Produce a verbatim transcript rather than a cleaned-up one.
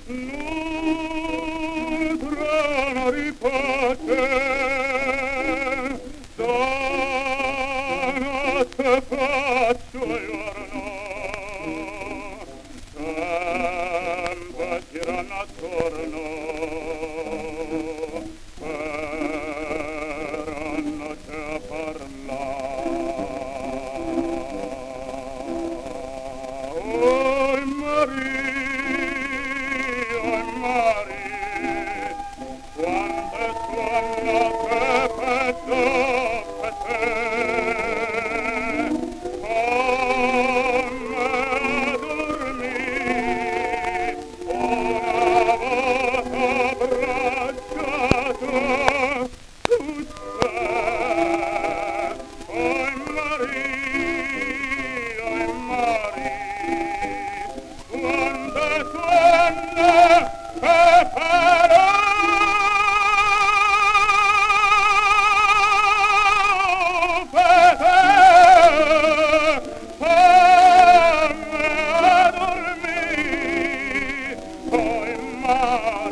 nutrono di pace, stanotte faccio giorno, sempre girano attorno, perannoce a parlare. Oh, Maria, oh, Maria, quando suona pepe dopo te, come dormì una volta abbracciato tu sei. Oh, Maria, oh, Maria, quando suona pepe Oh,